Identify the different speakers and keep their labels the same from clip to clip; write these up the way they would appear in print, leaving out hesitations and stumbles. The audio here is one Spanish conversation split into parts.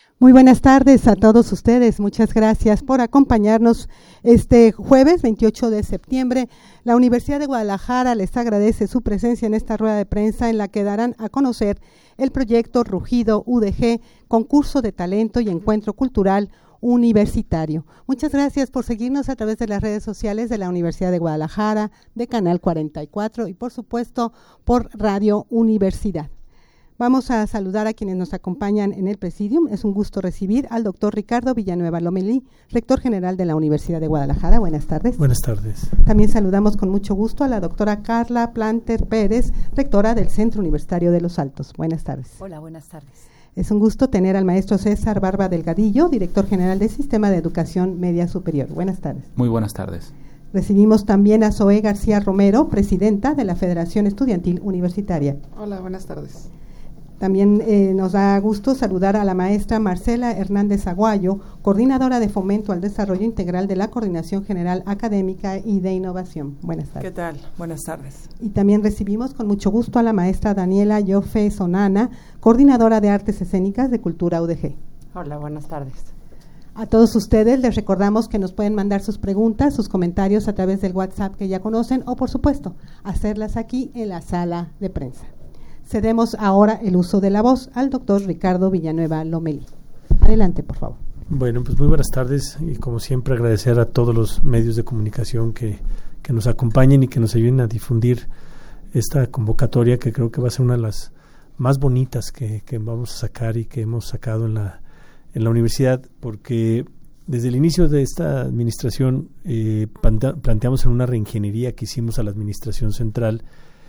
Speaker 1: Muy buenas tardes a todos ustedes. Muchas gracias por acompañarnos este jueves 28 de septiembre. La Universidad de Guadalajara les agradece su presencia en esta rueda de prensa en la que darán a conocer el proyecto Rugido UDG, concurso de talento y encuentro cultural universitario. Muchas gracias por seguirnos a través de las redes sociales de la Universidad de Guadalajara, de Canal 44 y por supuesto por Radio Universidad. Vamos a saludar a quienes nos acompañan en el Presidium. Es un gusto recibir al doctor Ricardo Villanueva Lomelí, rector general de la Universidad de Guadalajara. Buenas tardes.
Speaker 2: Buenas tardes.
Speaker 1: También saludamos con mucho gusto a la doctora Carla Planter Pérez, rectora del Centro Universitario de Los Altos. Buenas tardes.
Speaker 3: Hola, buenas tardes.
Speaker 1: Es un gusto tener al maestro César Barba Delgadillo, director general del Sistema de Educación Media Superior. Buenas tardes.
Speaker 4: Muy buenas tardes.
Speaker 1: Recibimos también a Zoé García Romero, presidenta de la Federación Estudiantil Universitaria.
Speaker 5: Hola, buenas tardes.
Speaker 1: También nos da gusto saludar a la maestra Marcela Hernández Aguayo, coordinadora de Fomento al Desarrollo Integral de la Coordinación General Académica y de Innovación. Buenas tardes.
Speaker 5: ¿Qué tal? Buenas tardes.
Speaker 1: Y también recibimos con mucho gusto a la maestra Daniela Yofe Sonana, coordinadora de Artes Escénicas de Cultura UDG.
Speaker 3: Hola, buenas tardes.
Speaker 1: A todos ustedes les recordamos que nos pueden mandar sus preguntas, sus comentarios a través del WhatsApp que ya conocen o, por supuesto, hacerlas aquí en la sala de prensa. Cedemos ahora el uso de la voz al doctor Ricardo Villanueva Lomelí. Adelante, por favor.
Speaker 2: Bueno, pues muy buenas tardes y como siempre agradecer a todos los medios de comunicación que nos acompañen y que nos ayuden a difundir esta convocatoria que creo que va a ser una de las más bonitas que vamos a sacar y que hemos sacado en la universidad, porque desde el inicio de esta administración planteamos en una reingeniería que hicimos a la administración central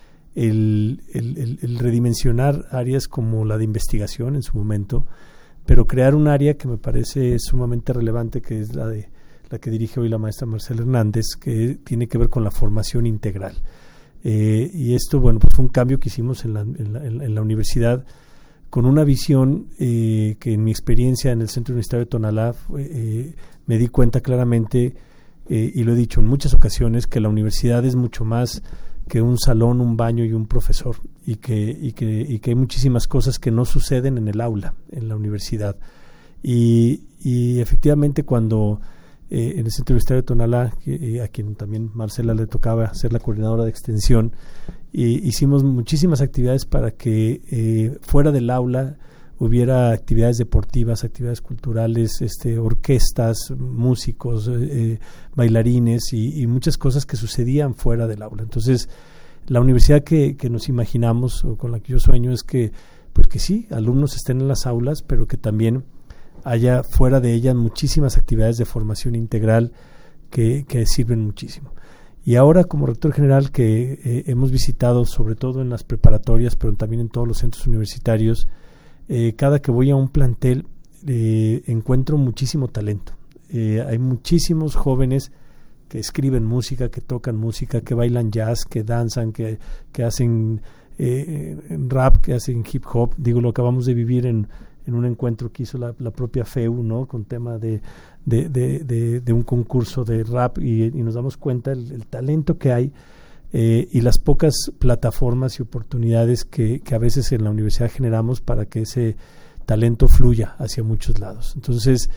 Speaker 2: el redimensionar áreas como la de investigación en su momento, pero crear un área que me parece sumamente relevante, que es la que dirige hoy la maestra Marcela Hernández, que tiene que ver con la formación integral. Y esto, bueno, pues fue un cambio que hicimos en la universidad con una visión que en mi experiencia en el Centro Universitario de Tonalá me di cuenta claramente, y lo he dicho en muchas ocasiones, que la universidad es mucho más que un salón, un baño y un profesor, y que hay muchísimas cosas que no suceden en el aula, en la universidad. Y efectivamente cuando en el Centro Universitario de Tonalá, a quien también Marcela le tocaba ser la coordinadora de extensión, hicimos muchísimas actividades para que fuera del aula hubiera actividades deportivas, actividades culturales, orquestas, músicos, bailarines y muchas cosas que sucedían fuera del aula. Entonces, la universidad que nos imaginamos o con la que yo sueño es que, pues que sí, alumnos estén en las aulas, pero que también haya fuera de ellas muchísimas actividades de formación integral que sirven muchísimo. Y ahora, como rector general, que hemos visitado sobre todo en las preparatorias, pero también en todos los centros universitarios, cada que voy a un plantel encuentro muchísimo talento. Hay muchísimos jóvenes que escriben música, que tocan música, que bailan jazz, que danzan, que hacen rap, que hacen hip hop. Digo, lo acabamos de vivir en un encuentro que hizo la propia FEU, ¿no? Con tema de un concurso de rap y nos damos cuenta el talento que hay. Y las pocas plataformas y oportunidades que a veces en la universidad generamos para que ese talento fluya hacia muchos lados. Entonces,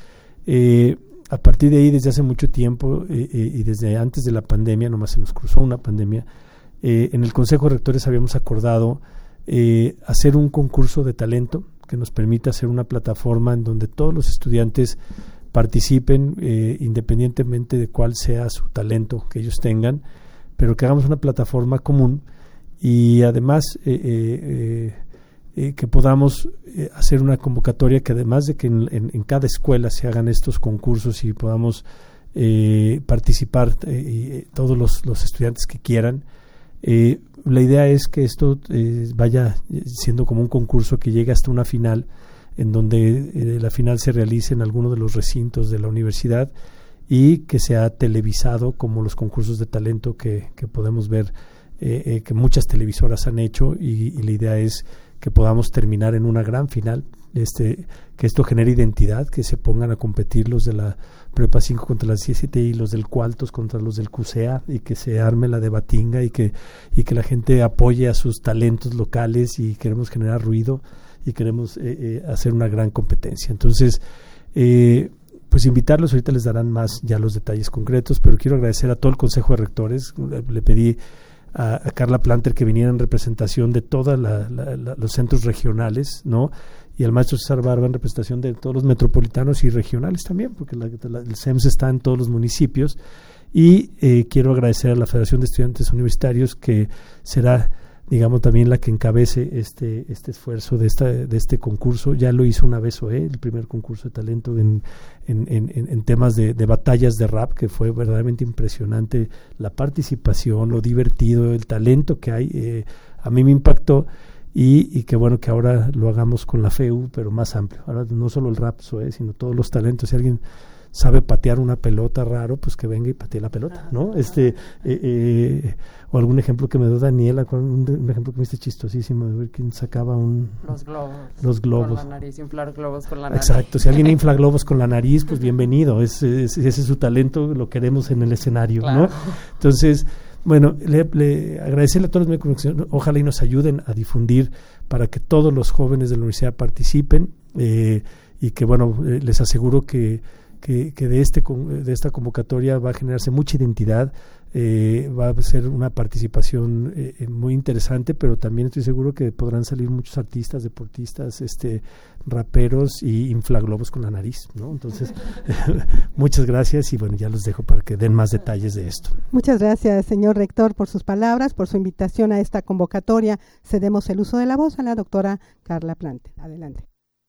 Speaker 2: a partir de ahí, desde hace mucho tiempo y desde antes de la pandemia, nomás se nos cruzó una pandemia, en el Consejo de Rectores habíamos acordado hacer un concurso de talento que nos permita hacer una plataforma en donde todos los estudiantes participen independientemente de cuál sea su talento que ellos tengan, pero que hagamos una plataforma común y además que podamos hacer una convocatoria que además de que en cada escuela se hagan estos concursos y podamos participar todos los estudiantes que quieran. La idea es que esto vaya siendo como un concurso que llegue hasta una final, en donde la final se realice en alguno de los recintos de la universidad y que sea televisado como los concursos de talento que podemos ver que muchas televisoras han hecho y la idea es que podamos terminar en una gran final, que esto genere identidad, que se pongan a competir los de la Prepa 5 contra las 17 y los del Cualtos contra los del CUSEA y que se arme la debatinga y que la gente apoye a sus talentos locales y queremos generar ruido y queremos hacer una gran competencia. Entonces, pues invitarlos, ahorita les darán más ya los detalles concretos, pero quiero agradecer a todo el Consejo de Rectores. Le pedí a Carla Planter que viniera en representación de todos los centros regionales, ¿no? Y al maestro César Barba en representación de todos los metropolitanos y regionales también, porque el CEMS está en todos los municipios. Y quiero agradecer a la Federación de Estudiantes Universitarios, que será, digamos, también la que encabece este esfuerzo de este concurso. Ya lo hizo una vez OE, el primer concurso de talento en temas de batallas de rap, que fue verdaderamente impresionante la participación, lo divertido, el talento que hay. A mí me impactó. Y qué bueno que ahora lo hagamos con la FEU, pero más amplio. Ahora no solo el rap, sino todos los talentos. Si alguien sabe patear una pelota raro, pues que venga y patee la pelota, ¿no? O algún ejemplo que me dio Daniela, un ejemplo que me hice chistosísimo, de ver quién sacaba los globos.
Speaker 3: Con la nariz, inflar globos con la nariz.
Speaker 2: Exacto, si alguien infla globos con la nariz, pues bienvenido, ese es su talento, lo queremos en el escenario, claro, ¿no? Entonces, bueno, le agradecerle a todos los medios de comunicación, ojalá y nos ayuden a difundir para que todos los jóvenes de la universidad participen, y que, bueno, les aseguro que de esta convocatoria va a generarse mucha identidad, va a ser una participación muy interesante, pero también estoy seguro que podrán salir muchos artistas, deportistas, raperos y inflaglobos con la nariz, ¿no? Entonces, muchas gracias y bueno, ya los dejo para que den más detalles de esto.
Speaker 1: Muchas gracias, señor rector, por sus palabras, por su invitación a esta convocatoria. Cedemos el uso de la voz a la doctora Carla Planter. Adelante.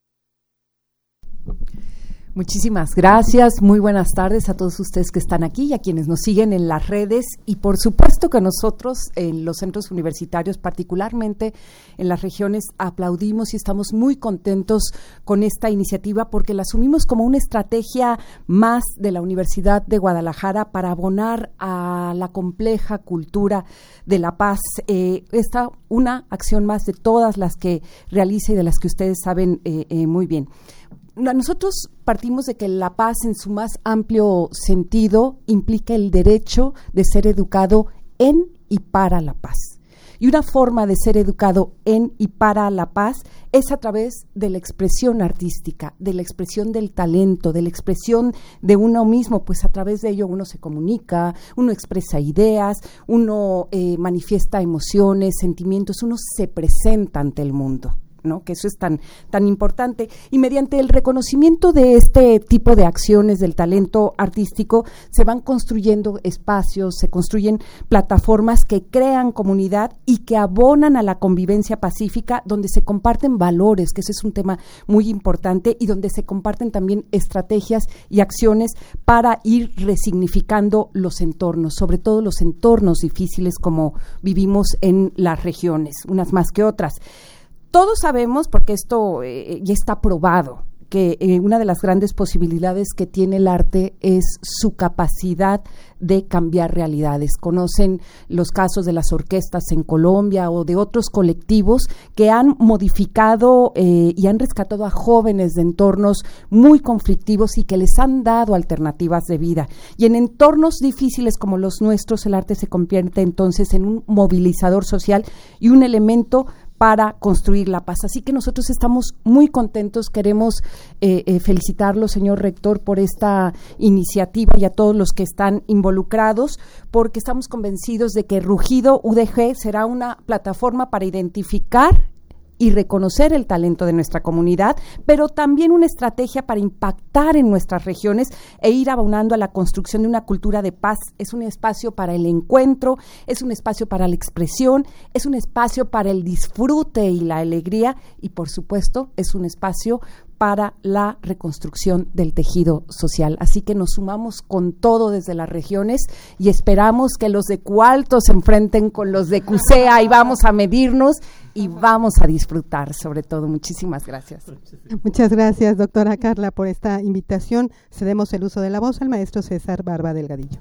Speaker 4: Muchísimas gracias, muy buenas tardes a todos ustedes que están aquí y a quienes nos siguen en las redes, y por supuesto que nosotros en los centros universitarios, particularmente en las regiones, aplaudimos y estamos muy contentos con esta iniciativa porque la asumimos como una estrategia más de la Universidad de Guadalajara para abonar a la compleja cultura de la paz. Esta una acción más de todas las que realiza y de las que ustedes saben muy bien. Nosotros partimos de que la paz en su más amplio sentido implica el derecho de ser educado en y para la paz. Y una forma de ser educado en y para la paz es a través de la expresión artística, de la expresión del talento, de la expresión de uno mismo, pues a través de ello uno se comunica, uno expresa ideas, uno manifiesta emociones, sentimientos, uno se presenta ante el mundo, ¿no? Que eso es tan importante, y mediante el reconocimiento de este tipo de acciones del talento artístico se van construyendo espacios, se construyen plataformas que crean comunidad y que abonan a la convivencia pacífica, donde se comparten valores, que ese es un tema muy importante, y donde se comparten también estrategias y acciones para ir resignificando los entornos, sobre todo los entornos difíciles como vivimos en las regiones, unas más que otras. Todos sabemos, porque esto ya está probado, que una de las grandes posibilidades que tiene el arte es su capacidad de cambiar realidades. Conocen los casos de las orquestas en Colombia o de otros colectivos que han modificado y han rescatado a jóvenes de entornos muy conflictivos y que les han dado alternativas de vida. Y en entornos difíciles como los nuestros, el arte se convierte entonces en un movilizador social y un elemento para construir la paz. Así que nosotros estamos muy contentos, queremos felicitarlo, señor rector, por esta iniciativa y a todos los que están involucrados, porque estamos convencidos de que Rugido UDG será una plataforma para identificar y reconocer el talento de nuestra comunidad, pero también una estrategia para impactar en nuestras regiones e ir abonando a la construcción de una cultura de paz. Es un espacio para el encuentro, es un espacio para la expresión, es un espacio para el disfrute y la alegría, y por supuesto es un espacio para la reconstrucción del tejido social. Así que nos sumamos con todo desde las regiones y esperamos que los de Cualto se enfrenten con los de Cusea y vamos a medirnos y vamos a disfrutar sobre todo. Muchísimas gracias.
Speaker 1: Muchas gracias, doctora Carla, por esta invitación. Cedemos el uso de la voz al maestro César Barba Delgadillo.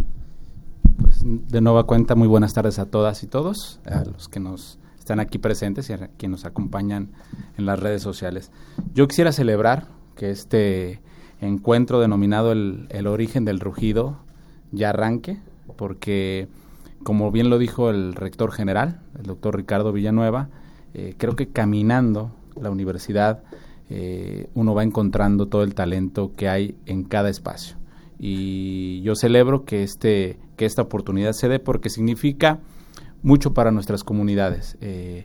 Speaker 6: Pues de nueva cuenta, muy buenas tardes a todas y todos, a los que nos están aquí presentes y a quienes nos acompañan en las redes sociales. Yo quisiera celebrar que este encuentro denominado el origen del rugido ya arranque, porque como bien lo dijo el rector general, el doctor Ricardo Villanueva, creo que caminando la universidad, uno va encontrando todo el talento que hay en cada espacio. Y yo celebro que esta oportunidad se dé porque significa mucho para nuestras comunidades.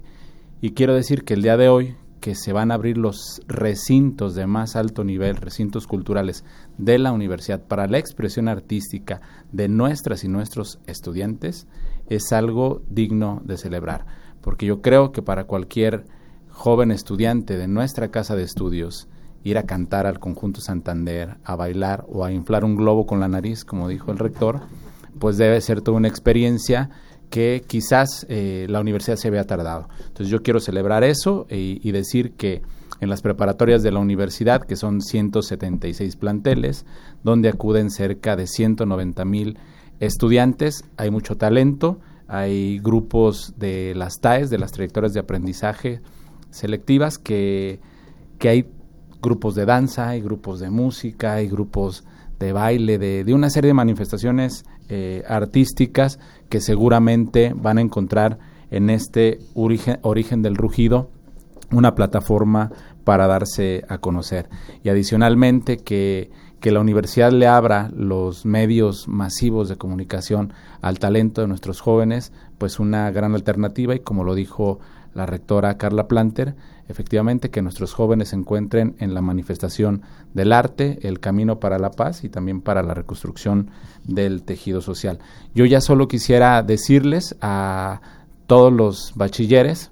Speaker 6: Y quiero decir que el día de hoy, que se van a abrir los recintos de más alto nivel, recintos culturales de la universidad para la expresión artística de nuestras y nuestros estudiantes, es algo digno de celebrar, porque yo creo que para cualquier joven estudiante de nuestra casa de estudios, ir a cantar al Conjunto Santander, a bailar o a inflar un globo con la nariz, como dijo el rector, pues debe ser toda una experiencia que quizás la universidad se había tardado. Entonces yo quiero celebrar eso y decir que en las preparatorias de la universidad, que son 176 planteles, donde acuden cerca de 190,000 estudiantes, hay mucho talento, hay grupos de las TAEs, de las trayectorias de aprendizaje selectivas, que hay grupos de danza, hay grupos de música, hay grupos de baile, de una serie de manifestaciones artísticas que seguramente van a encontrar en este origen del rugido una plataforma para darse a conocer. Y adicionalmente que la universidad le abra los medios masivos de comunicación al talento de nuestros jóvenes, pues una gran alternativa, y como lo dijo la rectora Carla Planter, efectivamente que nuestros jóvenes se encuentren en la manifestación del arte, el camino para la paz y también para la reconstrucción del tejido social. Yo ya solo quisiera decirles a todos los bachilleres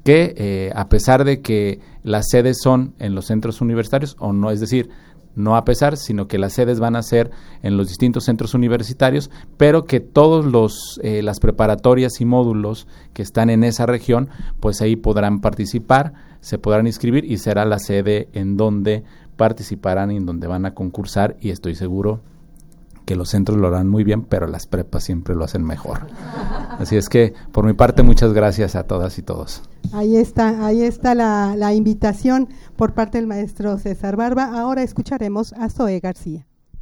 Speaker 6: que a pesar de que las sedes son en los centros universitarios, o no, es decir, no a pesar, sino que las sedes van a ser en los distintos centros universitarios, pero que todos las preparatorias y módulos que están en esa región, pues ahí podrán participar, se podrán inscribir y será la sede en donde participarán y en donde van a concursar, y estoy seguro que los centros lo harán muy bien, pero las prepas siempre lo hacen mejor. Así es que, por mi parte, muchas gracias a todas y todos.
Speaker 1: Ahí está la invitación por parte del maestro César Barba. Ahora escucharemos a Zoe García.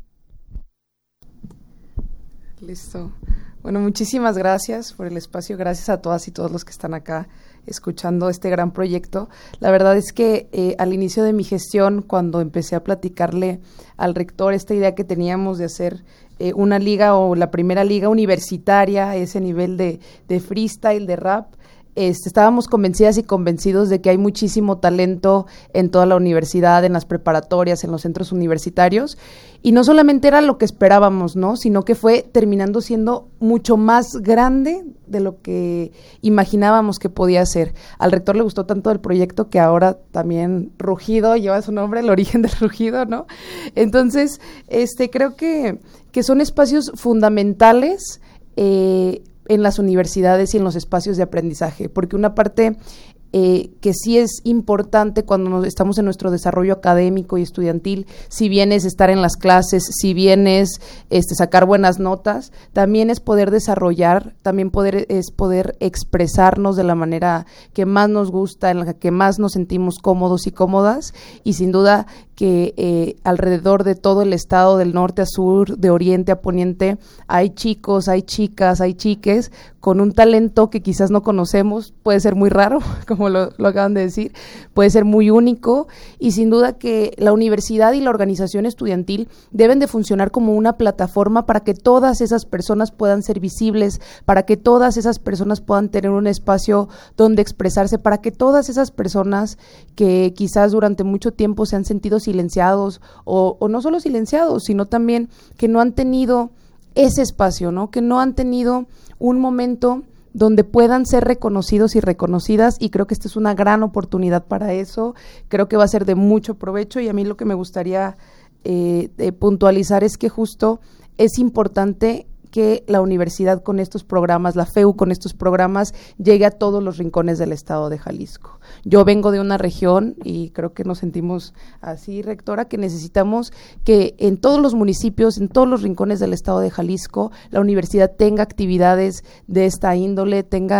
Speaker 5: Listo. Bueno, muchísimas gracias por el espacio. Gracias a todas y todos los que están acá escuchando este gran proyecto. La verdad es que al inicio de mi gestión, cuando empecé a platicarle al rector esta idea que teníamos de hacer una liga o la primera liga universitaria a ese nivel de freestyle, de rap, estábamos convencidas y convencidos de que hay muchísimo talento en toda la universidad, en las preparatorias, en los centros universitarios, y no solamente era lo que esperábamos, ¿no?, sino que fue terminando siendo mucho más grande de lo que imaginábamos que podía ser. Al rector le gustó tanto el proyecto que ahora también Rugido lleva su nombre, el origen del rugido, ¿no? Entonces, creo que son espacios fundamentales en las universidades y en los espacios de aprendizaje, porque una parte que sí es importante cuando estamos en nuestro desarrollo académico y estudiantil, si bien es estar en las clases, si bien es sacar buenas notas, también es poder desarrollar, también es poder expresarnos de la manera que más nos gusta, en la que más nos sentimos cómodos y cómodas, y sin duda que alrededor de todo el estado, del norte a sur, de oriente a poniente, hay chicos, hay chicas, hay chiques con un talento que quizás no conocemos, puede ser muy raro, como lo acaban de decir, puede ser muy único, y sin duda que la universidad y la organización estudiantil deben de funcionar como una plataforma para que todas esas personas puedan ser visibles, para que todas esas personas puedan tener un espacio donde expresarse, para que todas esas personas que quizás durante mucho tiempo se han sentido silenciados, o no solo silenciados, sino también que no han tenido ese espacio, ¿no?, que no han tenido un momento donde puedan ser reconocidos y reconocidas, y creo que esta es una gran oportunidad para eso. Creo que va a ser de mucho provecho, y a mí lo que me gustaría puntualizar es que justo es importante que la universidad con estos programas, la FEU con estos programas, llegue a todos los rincones del estado de Jalisco. Yo vengo de una región, y creo que nos sentimos así, rectora, que necesitamos que en todos los municipios, en todos los rincones del estado de Jalisco, la universidad tenga actividades de esta índole, tenga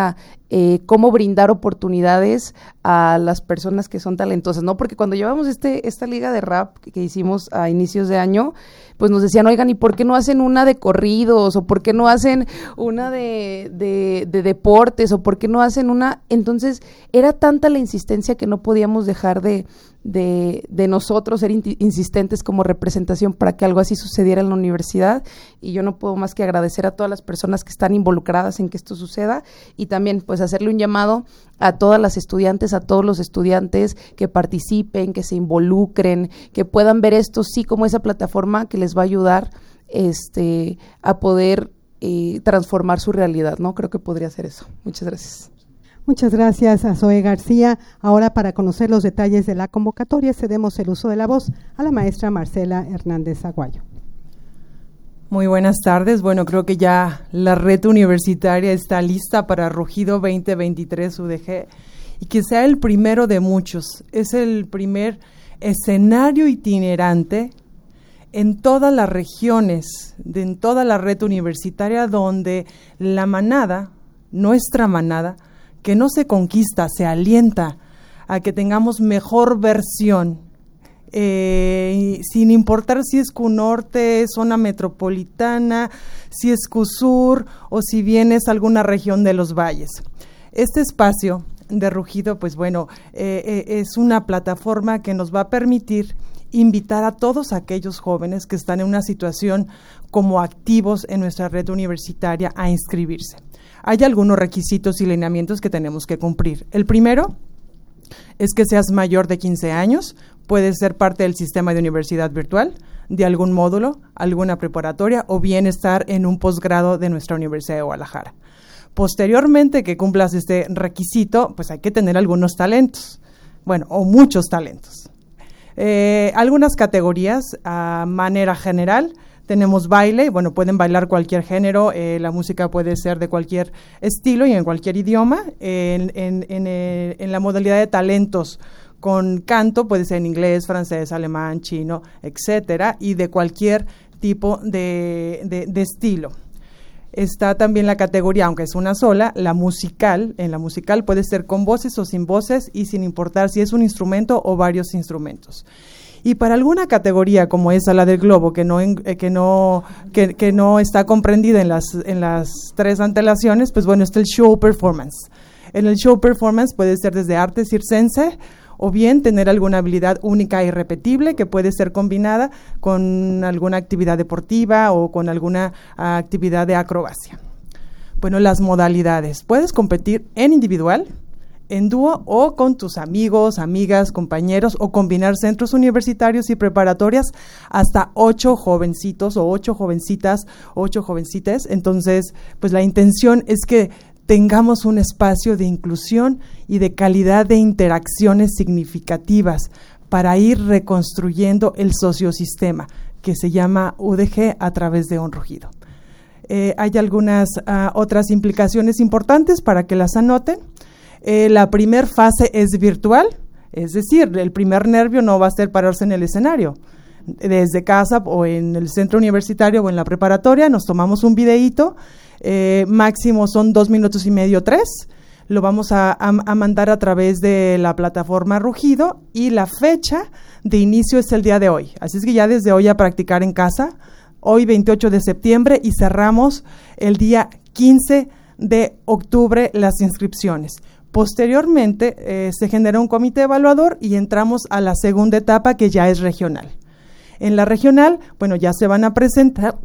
Speaker 5: cómo brindar oportunidades a las personas que son talentosas, ¿no? Porque cuando llevamos esta liga de rap que hicimos a inicios de año, pues nos decían, oigan, ¿y por qué no hacen una de corridos? ¿O por qué no hacen una de deportes? ¿O por qué no hacen una? Entonces, era tanta la insistencia que no podíamos dejar de nosotros ser insistentes como representación para que algo así sucediera en la universidad, y yo no puedo más que agradecer a todas las personas que están involucradas en que esto suceda, y también pues hacerle un llamado a todas las estudiantes, a todos los estudiantes que participen, que se involucren, que puedan ver esto sí como esa plataforma que les va a ayudar a poder transformar su realidad, ¿no? Creo que podría ser eso. Muchas gracias.
Speaker 1: Muchas gracias a Zoe García. Ahora, para conocer los detalles de la convocatoria, cedemos el uso de la voz a la maestra Marcela Hernández Aguayo.
Speaker 7: Muy buenas tardes. Bueno, creo que ya la red universitaria está lista para Rugido 2023 UDG, y que sea el primero de muchos. Es el primer escenario itinerante en todas las regiones, en toda la red universitaria, donde la manada, nuestra manada, que no se conquista, se alienta a que tengamos mejor versión, sin importar si es Cunorte, zona metropolitana, si es Cusur o si bien es alguna región de los valles. Este espacio de Rugido, pues bueno, es una plataforma que nos va a permitir invitar a todos aquellos jóvenes que están en una situación como activos en nuestra red universitaria a inscribirse. Hay algunos requisitos y lineamientos que tenemos que cumplir. El primero es que seas mayor de 15 años, puedes ser parte del sistema de universidad virtual, de algún módulo, alguna preparatoria o bien estar en un posgrado de nuestra Universidad de Guadalajara. Posteriormente que cumplas este requisito, pues hay que tener algunos talentos, bueno, o muchos talentos. Algunas categorías a manera general. Tenemos baile, bueno, pueden bailar cualquier género, la música puede ser de cualquier estilo y en cualquier idioma. En la modalidad de talentos con canto puede ser en inglés, francés, alemán, chino, etcétera, y de cualquier tipo de estilo. Está también la categoría, aunque es una sola, la musical. En la musical puede ser con voces o sin voces y sin importar si es un instrumento o varios instrumentos. Y para alguna categoría como esa, la del globo, que no está comprendida en las tres antelaciones, pues bueno, está el show performance. En el show performance puede ser desde arte circense o bien tener alguna habilidad única e irrepetible que puede ser combinada con alguna actividad deportiva o con alguna actividad de acrobacia. Bueno, las modalidades. Puedes competir en individual, en dúo o con tus amigos, amigas, compañeros, o combinar centros universitarios y preparatorias hasta 8 jovencitos o 8 jovencitas, 8 jovencitas. Entonces, pues la intención es que tengamos un espacio de inclusión y de calidad de interacciones significativas para ir reconstruyendo el sociosistema que se llama UDG a través de un Rugido. Hay algunas otras implicaciones importantes para que las anoten. La primera fase es virtual, es decir, el primer nervio no va a ser pararse en el escenario. Desde casa o en el centro universitario o en la preparatoria nos tomamos un videíto, máximo son 2 minutos y medio, 3. Lo vamos a mandar a través de la plataforma Rugido y la fecha de inicio es el día de hoy. Así es que ya desde hoy a practicar en casa, hoy 28 de septiembre y cerramos el día 15 de octubre las inscripciones. Posteriormente se genera un comité evaluador y entramos a la segunda etapa que ya es regional. En la regional, bueno, ya se van a presentar,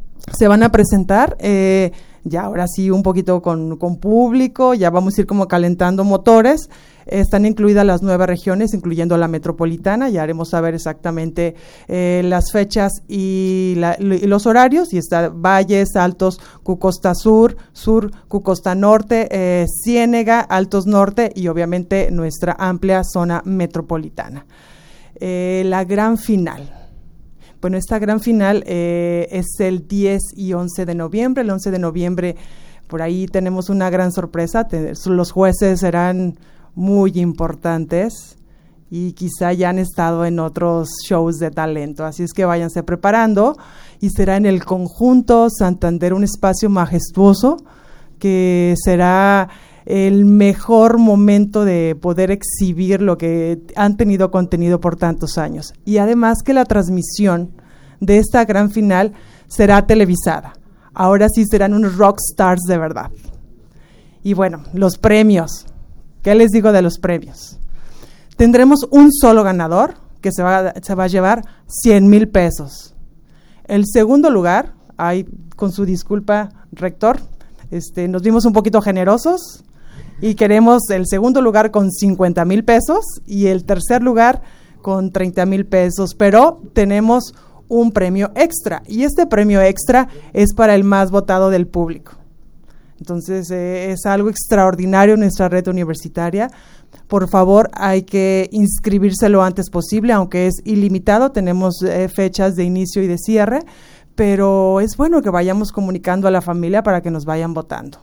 Speaker 7: ya ahora sí un poquito con público, ya vamos a ir como calentando motores. Están incluidas las 9 regiones, incluyendo la metropolitana, ya haremos saber exactamente las fechas y los horarios, y está Valles, Altos, Cucosta Sur, Cucosta Norte, Ciénega, Altos Norte y obviamente nuestra amplia zona metropolitana. La gran final. Bueno, esta gran final es el 10 y 11 de noviembre. El 11 de noviembre, por ahí tenemos una gran sorpresa. Los jueces serán muy importantes y quizá ya han estado en otros shows de talento. Así es que váyanse preparando y será en el Conjunto Santander, un espacio majestuoso que será el mejor momento de poder exhibir lo que han tenido contenido por tantos años. Y además que la transmisión de esta gran final será televisada. Ahora sí serán unos rockstars de verdad. Y bueno, los premios. ¿Qué les digo de los premios? Tendremos un solo ganador que se va a llevar 100,000 pesos. El segundo lugar, con su disculpa, rector, nos vimos un poquito generosos y queremos el segundo lugar con 50,000 pesos y el tercer lugar con 30,000 pesos, pero tenemos un premio extra y este premio extra es para el más votado del público. Entonces es algo extraordinario en nuestra red universitaria. Por favor, hay que inscribirse lo antes posible, aunque es ilimitado, tenemos fechas de inicio y de cierre, pero es bueno que vayamos comunicando a la familia para que nos vayan votando.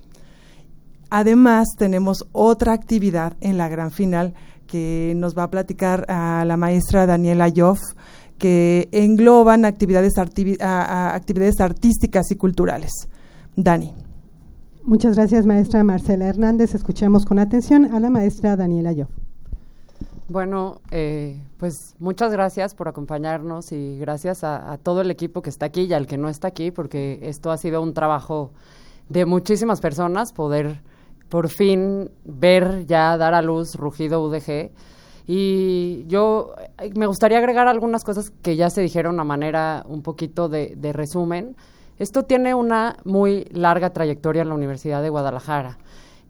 Speaker 7: Además, tenemos otra actividad en la gran final que nos va a platicar a la maestra Daniela Yoff, que engloban actividades artísticas y culturales. Dani.
Speaker 1: Muchas gracias, maestra Marcela Hernández. Escuchemos con atención a la maestra Daniela Yoff.
Speaker 3: Bueno, pues muchas gracias por acompañarnos y gracias a todo el equipo que está aquí y al que no está aquí, porque esto ha sido un trabajo de muchísimas personas, poder por fin ver ya dar a luz Rugido UDG. Y yo me gustaría agregar algunas cosas que ya se dijeron a manera un poquito de resumen. Esto tiene una muy larga trayectoria en la Universidad de Guadalajara.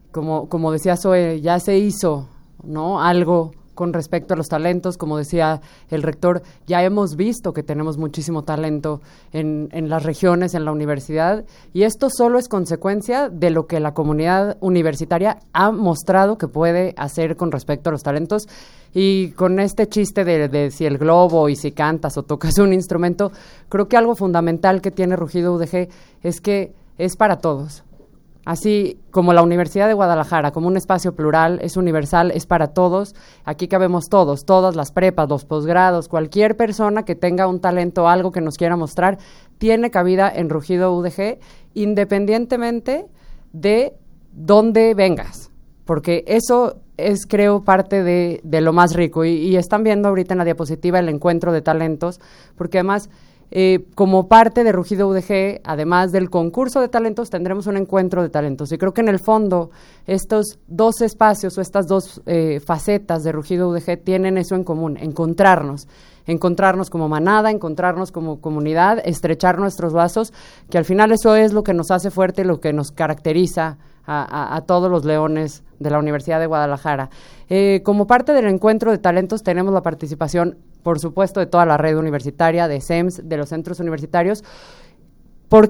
Speaker 3: Como decía Zoe, ya se hizo, ¿no?, algo con respecto a los talentos. Como decía el rector, ya hemos visto que tenemos muchísimo talento en las regiones, en la universidad, y esto solo es consecuencia de lo que la comunidad universitaria ha mostrado que puede hacer con respecto a los talentos. Y con este chiste de si el globo y si cantas o tocas un instrumento, creo que algo fundamental que tiene Rugido UDG es que es para todos. Así como la Universidad de Guadalajara, como un espacio plural, es universal, es para todos. Aquí cabemos todos, todas las prepas, los posgrados, cualquier persona que tenga un talento, algo que nos quiera mostrar, tiene cabida en Rugido UDG, independientemente de dónde vengas, porque eso es, creo, parte de lo más rico. Y están viendo ahorita en la diapositiva el encuentro de talentos, porque además, como parte de Rugido UDG, además del concurso de talentos, tendremos un encuentro de talentos. Y creo que en el fondo estos dos espacios o estas dos facetas de Rugido UDG tienen eso en común, encontrarnos como manada, encontrarnos como comunidad, estrechar nuestros lazos, que al final eso es lo que nos hace fuerte y lo que nos caracteriza a todos los leones de la Universidad de Guadalajara. Como parte del encuentro de talentos tenemos la participación, por supuesto, de toda la red universitaria, de SEMS, de los centros universitarios. ¿Por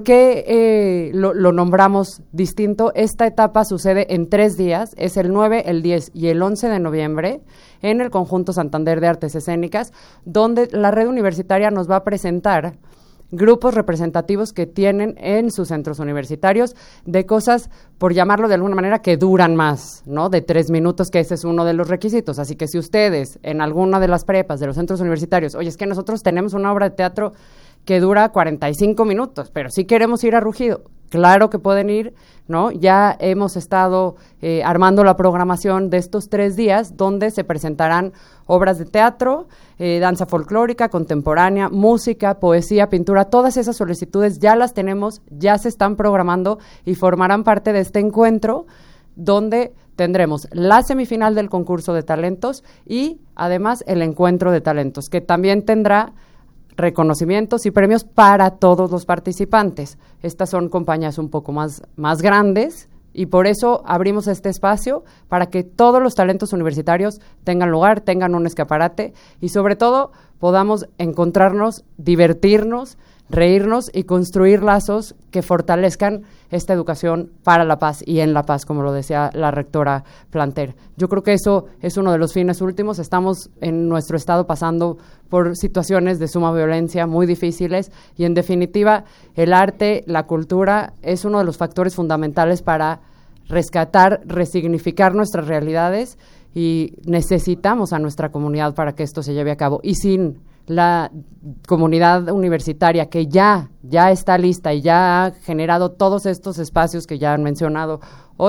Speaker 3: qué lo nombramos distinto? Esta etapa sucede en 3 días, es el 9, el 10 y el 11 de noviembre, en el Conjunto Santander de Artes Escénicas, donde la red universitaria nos va a presentar grupos representativos que tienen en sus centros universitarios de cosas, por llamarlo de alguna manera, que duran más, ¿no? De 3 minutos, que ese es uno de los requisitos. Así que si ustedes en alguna de las prepas de los centros universitarios, oye, es que nosotros tenemos una obra de teatro que dura 45 minutos, pero sí queremos ir a Rugido, claro que pueden ir, ¿no? Ya hemos estado armando la programación de estos 3 días, donde se presentarán obras de teatro, danza folclórica, contemporánea, música, poesía, pintura. Todas esas solicitudes ya las tenemos, ya se están programando y formarán parte de este encuentro, donde tendremos la semifinal del concurso de talentos y además el encuentro de talentos, que también tendrá reconocimientos y premios para todos los participantes. Estas son compañías un poco más grandes y por eso abrimos este espacio para que todos los talentos universitarios tengan lugar, tengan un escaparate y sobre todo podamos encontrarnos, divertirnos, reírnos y construir lazos que fortalezcan esta educación para la paz y en la paz, como lo decía la rectora Planter. Yo creo que eso es uno de los fines últimos. Estamos en nuestro estado pasando por situaciones de suma violencia muy difíciles y, en definitiva, el arte, la cultura es uno de los factores fundamentales para rescatar, resignificar nuestras realidades y necesitamos a nuestra comunidad para que esto se lleve a cabo. Y sin la comunidad universitaria que ya está lista y ya ha generado todos estos espacios que ya han mencionado hoy,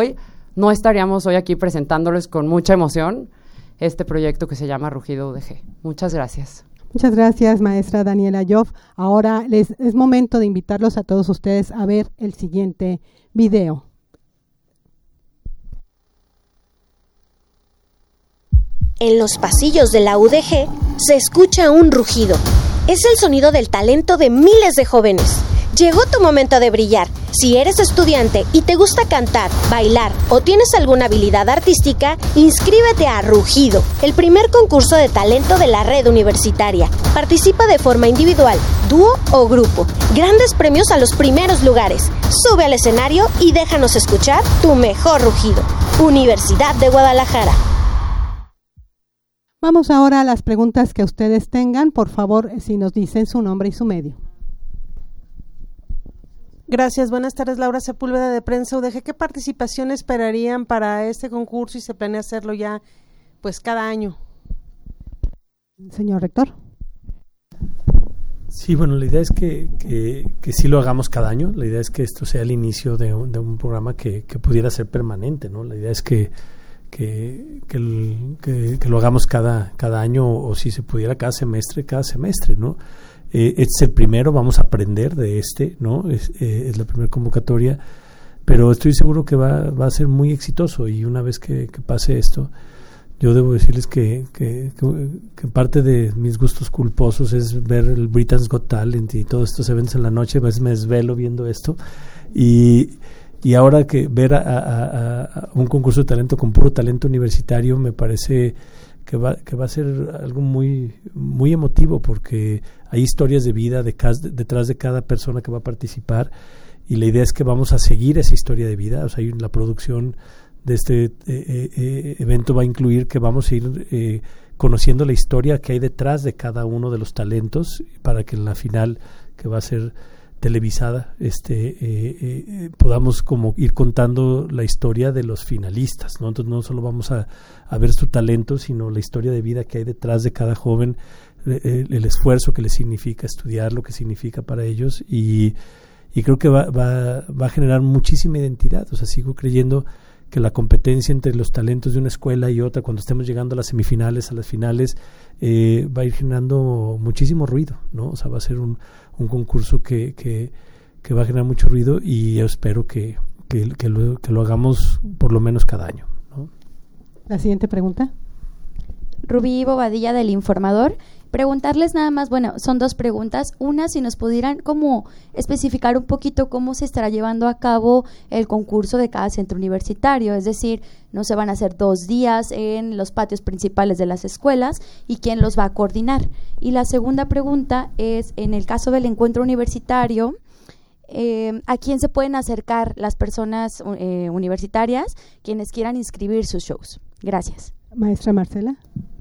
Speaker 3: no estaríamos hoy aquí presentándoles con mucha emoción este proyecto que se llama Rugido UDG. Muchas gracias.
Speaker 1: Muchas gracias, maestra Daniela Joff. Ahora es momento de invitarlos a todos ustedes a ver el siguiente video.
Speaker 8: En los pasillos de la UDG se escucha un rugido. Es el sonido del talento de miles de jóvenes. Llegó tu momento de brillar. Si eres estudiante y te gusta cantar, bailar o tienes alguna habilidad artística, inscríbete a Rugido, el primer concurso de talento de la red universitaria. Participa de forma individual, dúo o grupo. Grandes premios a los primeros lugares. Sube al escenario y déjanos escuchar tu mejor rugido. Universidad de Guadalajara.
Speaker 1: Vamos ahora a las preguntas que ustedes tengan. Por favor, si nos dicen su nombre y su medio.
Speaker 9: Gracias. Buenas tardes, Laura Sepúlveda de Prensa UDG. ¿Qué participación esperarían para este concurso y se planea hacerlo ya pues cada año?
Speaker 1: Señor rector.
Speaker 2: Sí, bueno, la idea es que sí lo hagamos cada año. La idea es que esto sea el inicio de un programa que pudiera ser permanente, ¿no? La idea es que lo hagamos cada año, o si se pudiera cada semestre, ¿no? Este es el primero, vamos a aprender de ¿no? Es la primera convocatoria, pero estoy seguro que va a ser muy exitoso, y una vez que pase esto, yo debo decirles que parte de mis gustos culposos es ver el Britain's Got Talent y todos estos eventos en la noche. A veces me desvelo viendo esto, y ahora que ver a un concurso de talento con puro talento universitario me parece que va a ser algo muy, muy emotivo, porque hay historias de vida detrás de cada persona que va a participar, y la idea es que vamos a seguir esa historia de vida. O sea, la producción de este evento va a incluir que vamos a ir conociendo la historia que hay detrás de cada uno de los talentos, para que en la final, que va a ser televisada, podamos como ir contando la historia de los finalistas, ¿no? Entonces no solo vamos a ver su talento, sino la historia de vida que hay detrás de cada joven, el esfuerzo que les significa estudiar, lo que significa para ellos, y creo que va a generar muchísima identidad. O sea, sigo creyendo que la competencia entre los talentos de una escuela y otra, cuando estemos llegando a las semifinales, a las finales, va a ir generando muchísimo ruido, ¿no? O sea, va a ser un concurso que va a generar mucho ruido, y yo espero que lo hagamos por lo menos cada año, ¿no?
Speaker 1: La siguiente pregunta.
Speaker 10: Rubí Bobadilla del Informador. Preguntarles nada más, bueno, son dos preguntas. Una, si nos pudieran como especificar un poquito cómo se estará llevando a cabo el concurso de cada centro universitario, es decir, no se van a hacer 2 días en los patios principales de las escuelas, y quién los va a coordinar. Y la segunda pregunta es, en el caso del encuentro universitario, ¿a quién se pueden acercar las personas universitarias quienes quieran inscribir sus shows? Gracias.
Speaker 1: Maestra Marcela.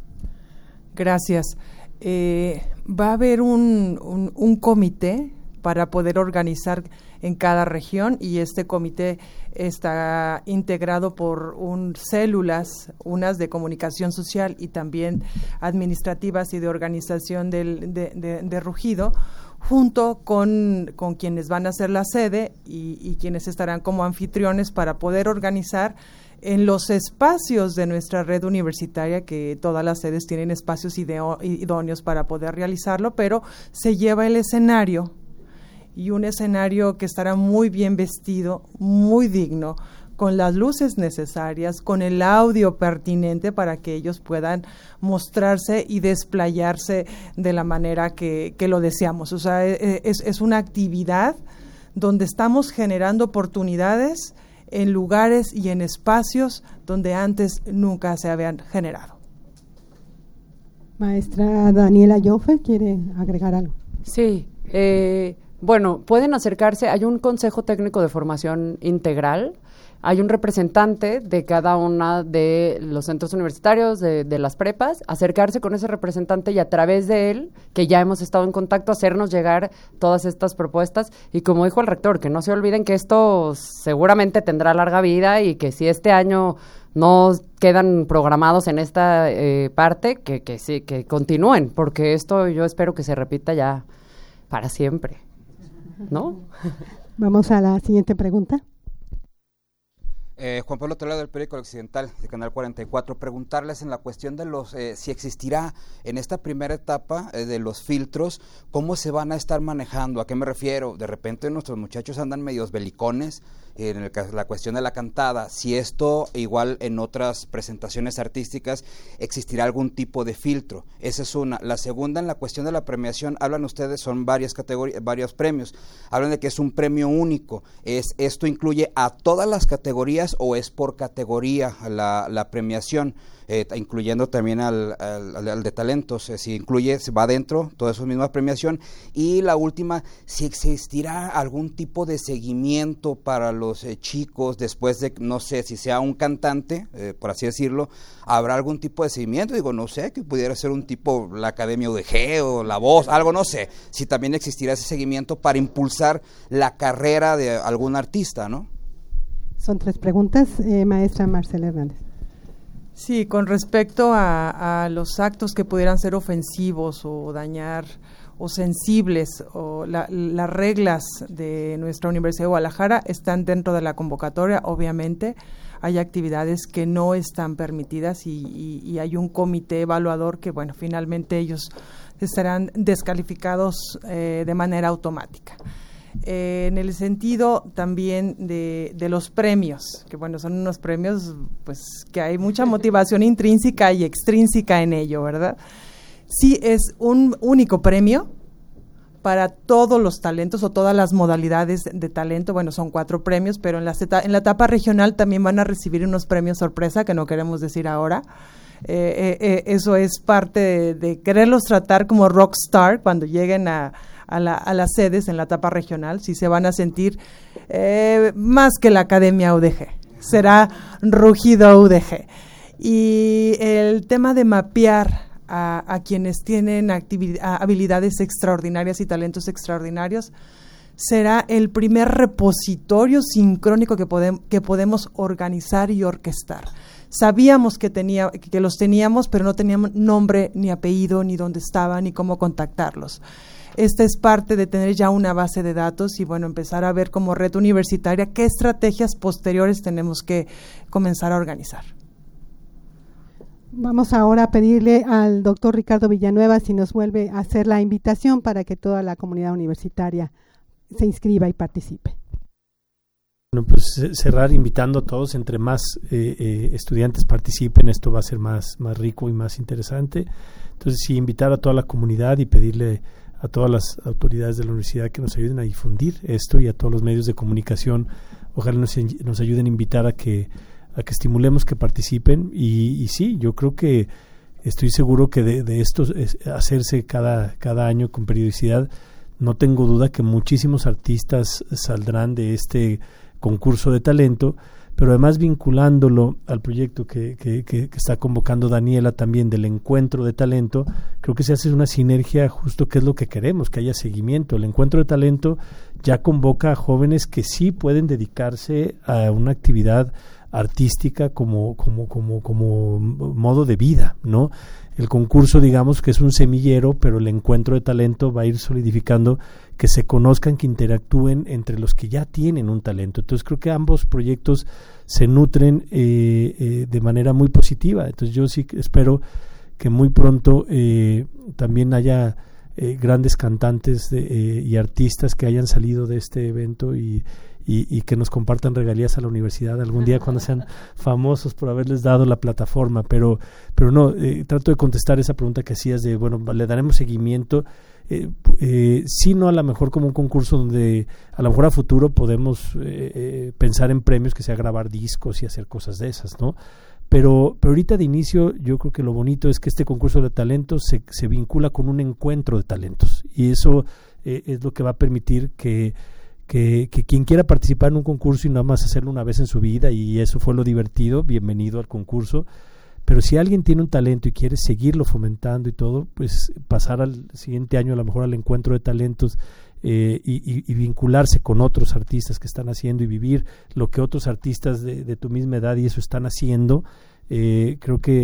Speaker 7: Gracias. Va a haber un comité para poder organizar en cada región, y este comité está integrado por células, unas de comunicación social y también administrativas y de organización de Rugido, junto con quienes van a ser la sede y quienes estarán como anfitriones para poder organizar en los espacios de nuestra red universitaria, que todas las sedes tienen espacios idóneos para poder realizarlo, pero se lleva el escenario, y un escenario que estará muy bien vestido, muy digno, con las luces necesarias, con el audio pertinente para que ellos puedan mostrarse y desplayarse de la manera que lo deseamos. O sea, es una actividad donde estamos generando oportunidades en lugares y en espacios donde antes nunca se habían generado.
Speaker 1: Maestra Daniela Joffe, ¿quiere agregar algo?
Speaker 3: Sí, bueno, pueden acercarse, hay un Consejo Técnico de Formación Integral, hay un representante de cada una de los centros universitarios, de las prepas, acercarse con ese representante y a través de él, que ya hemos estado en contacto, hacernos llegar todas estas propuestas. Y como dijo el rector, que no se olviden que esto seguramente tendrá larga vida, y que si este año no quedan programados en esta parte, que sí, que continúen, porque esto yo espero que se repita ya para siempre, ¿no?
Speaker 1: Vamos a la siguiente pregunta.
Speaker 11: Juan Pablo Toledo del periódico Occidental de Canal 44, preguntarles en la cuestión de los, si existirá en esta primera etapa de los filtros, cómo se van a estar manejando, ¿a qué me refiero? De repente nuestros muchachos andan medios belicones, en la cuestión de la cantada, si esto igual en otras presentaciones artísticas existirá algún tipo de filtro, esa es una. La segunda, en la cuestión de la premiación, hablan ustedes, son varias categorías, varios premios, hablan de que es un premio único, ¿esto incluye a todas las categorías o es por categoría la premiación? Incluyendo también al de talentos, si incluye, va adentro, toda esa misma premiación. Y la última, si existirá algún tipo de seguimiento para los chicos después de, no sé, si sea un cantante, por así decirlo, ¿habrá algún tipo de seguimiento? Digo, no sé, que pudiera ser un tipo, la Academia UDG o La Voz, algo, no sé, si también existirá ese seguimiento para impulsar la carrera de algún artista, ¿no?
Speaker 1: Son 3 preguntas, maestra Marcela Hernández.
Speaker 7: Sí, con respecto a los actos que pudieran ser ofensivos o dañar o sensibles, o las reglas de nuestra Universidad de Guadalajara están dentro de la convocatoria. Obviamente hay actividades que no están permitidas y hay un comité evaluador que, bueno, finalmente ellos estarán descalificados de manera automática. En el sentido también de los premios, que bueno, son unos premios pues que hay mucha motivación intrínseca y extrínseca en ello, ¿verdad? Sí, es un único premio para todos los talentos o todas las modalidades de talento. Bueno, son 4 premios, pero en la etapa regional también van a recibir unos premios sorpresa que no queremos decir ahora. Eso es parte de quererlos tratar como rockstar cuando lleguen a las sedes en la etapa regional. Sí se van a sentir más que la Academia UDG, será Rugido UDG. Y el tema de mapear a quienes tienen habilidades extraordinarias y talentos extraordinarios será el primer repositorio sincrónico que podemos organizar y orquestar. Sabíamos que los teníamos, pero no teníamos nombre, ni apellido, ni dónde estaban, ni cómo contactarlos. Esta es parte de tener ya una base de datos y, bueno, empezar a ver como red universitaria qué estrategias posteriores tenemos que comenzar a organizar.
Speaker 1: Vamos ahora a pedirle al doctor Ricardo Villanueva si nos vuelve a hacer la invitación para que toda la comunidad universitaria se inscriba y participe.
Speaker 2: Bueno, pues cerrar invitando a todos, entre más estudiantes participen, esto va a ser más rico y más interesante. Entonces, sí, invitar a toda la comunidad y pedirle a todas las autoridades de la universidad que nos ayuden a difundir esto, y a todos los medios de comunicación, ojalá nos ayuden a invitar a que estimulemos que participen, y sí, yo creo que estoy seguro que de esto hacerse cada año con periodicidad, no tengo duda que muchísimos artistas saldrán de este concurso de talento, pero además vinculándolo al proyecto que está convocando Daniela también del encuentro de talento, creo que se hace una sinergia justo, que es lo que queremos, que haya seguimiento. El encuentro de talento ya convoca a jóvenes que sí pueden dedicarse a una actividad artística como modo de vida, ¿no? El concurso, digamos que es un semillero, pero el encuentro de talento va a ir solidificando que se conozcan, que interactúen entre los que ya tienen un talento. Entonces creo que ambos proyectos se nutren de manera muy positiva. Entonces yo sí espero que muy pronto también haya grandes cantantes y artistas que hayan salido de este evento y que nos compartan regalías a la universidad algún día cuando sean famosos por haberles dado la plataforma, pero no, trato de contestar esa pregunta que hacías de, bueno, le daremos seguimiento, sino a lo mejor como un concurso donde a lo mejor a futuro podemos pensar en premios, que sea grabar discos y hacer cosas de esas, ¿no? Pero ahorita de inicio yo creo que lo bonito es que este concurso de talentos se vincula con un encuentro de talentos, y eso es lo que va a permitir que quien quiera participar en un concurso y nada más hacerlo una vez en su vida, y eso fue lo divertido, bienvenido al concurso. Pero si alguien tiene un talento y quiere seguirlo fomentando y todo, pues pasar al siguiente año a lo mejor al encuentro de talentos y vincularse con otros artistas que están haciendo y vivir lo que otros artistas de tu misma edad y eso están haciendo, creo que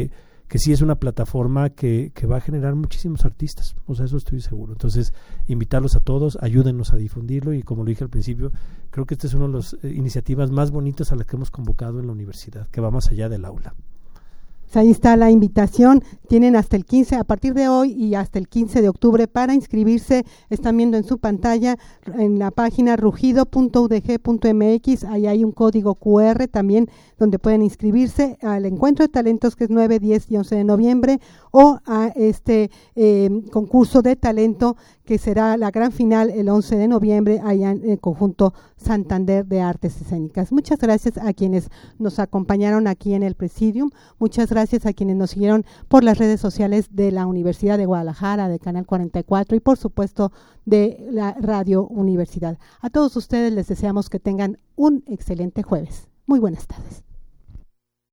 Speaker 2: sí es una plataforma que va a generar muchísimos artistas, o sea, eso estoy seguro. Entonces, invitarlos a todos, ayúdennos a difundirlo, y como lo dije al principio, creo que esta es una de las iniciativas más bonitas a las que hemos convocado en la universidad, que va más allá del aula.
Speaker 1: Ahí está la invitación, tienen hasta el 15, a partir de hoy y hasta el 15 de octubre para inscribirse. Están viendo en su pantalla en la página rugido.udg.mx, ahí hay un código QR también donde pueden inscribirse al encuentro de talentos, que es 9, 10 y 11 de noviembre, o a este concurso de talento que será la gran final el 11 de noviembre allá en el conjunto Santander de Artes Escénicas. Muchas gracias a quienes nos acompañaron aquí en el Presidium, muchas gracias a quienes nos siguieron por las redes sociales de la Universidad de Guadalajara, de Canal 44 y por supuesto de la Radio Universidad. A todos ustedes les deseamos que tengan un excelente jueves. Muy buenas tardes.